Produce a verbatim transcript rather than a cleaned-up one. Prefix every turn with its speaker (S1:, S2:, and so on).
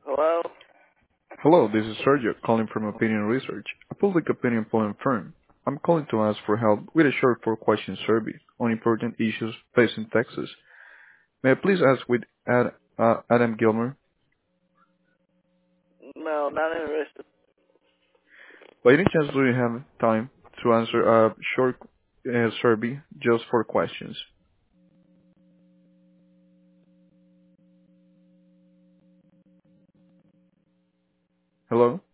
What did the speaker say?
S1: Hello?
S2: Hello, this is Sergio calling from Opinion Research, a public opinion polling firm. I'm calling to ask for help with a short four-question survey on important issues facing Texas. May I please ask with Ad, uh, Adam Gilmer?
S1: No, not interested.
S2: By any chance do you have time to answer a short uh, survey, just four questions? Hello?